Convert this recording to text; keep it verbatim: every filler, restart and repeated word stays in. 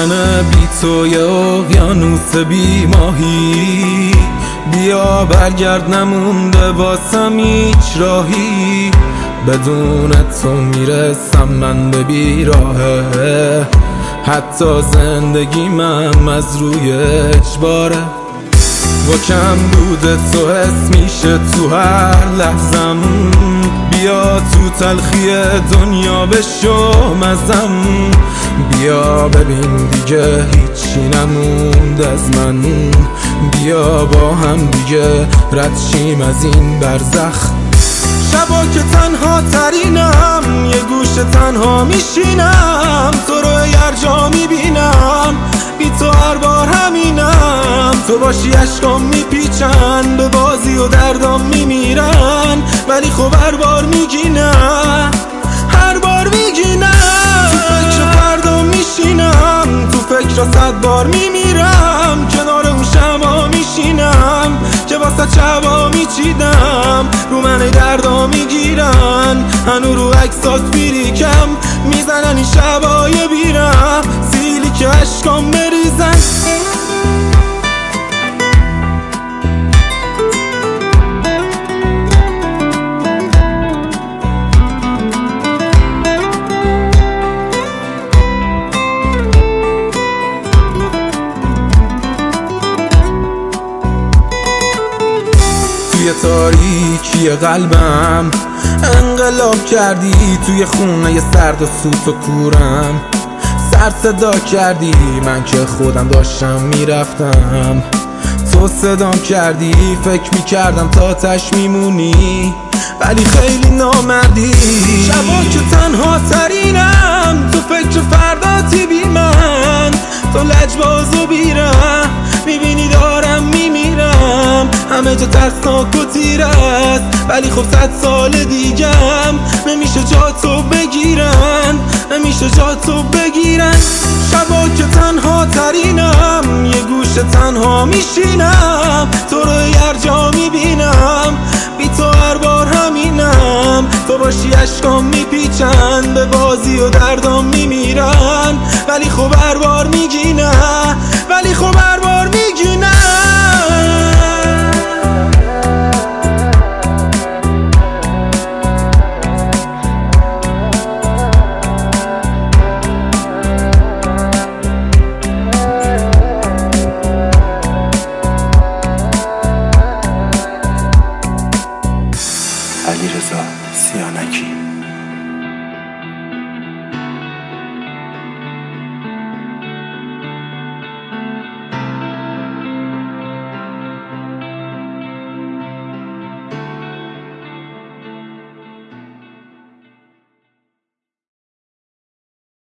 منه بی تو یه اقیانوس بی ماهی. بیا برگرد نمونده واسم هیچ راهی، بدون تو میرسم من به بیراهه. حتی زندگی من از روی اجباره، با کم بوده تو حس میشه تو هر لحظم. بیا تو تلخی دنیا بشو مزم، بیا ببین دیگه هیچی نمونده از من. بیا با هم دیگه رد شیم از این برزخ. شبا که تنها ترینم یه گوشه تنها میشینم، تو رو هر جا میبینم بی تو هر بار همینم. تو باشی عشقام میپیچن به بازی و دردام میمیرن، ولی خب هر بار میگی نه، هر بار میگی نه. تو فکر فردا میشینم، تو فکر صد بار میمیرم، کنار اون شما میشینم که واسه شبا میچیدم. رو من دردا میگیرن، هنو رو عکسات بیریکم میزنن این شبای بیرم، سیلی که عشقام بریزن. توی تاریکی قلبم انقلاب کردی، توی خونه سرد و سوت و کورم سر صدا کردی. من که خودم داشتم میرفتم تو صدام کردی، فکر میکردم تا تش میمونی ولی خیلی نامردی. شبا که تنها ترینم تو فکر فرداتی بی من، تو لجباز و بیرم میبینی دارم میمیرم. همه جا ترسناک و تیر است ولی خب صد سال دیگم نمیشه جا تو بگیرن، نمیشه جا تو بگیرن. شبا که تنها ترینم یه گوشه تنها میشینم، تو رو هر جا میبینم بی تو هر بار همینم. تو باشی عشقام میپیچن به بازی و دردام میمیرن، ولی خب هر بار میگی نه، ولی خب هر بار میگی نه. علیرضا سیانکی.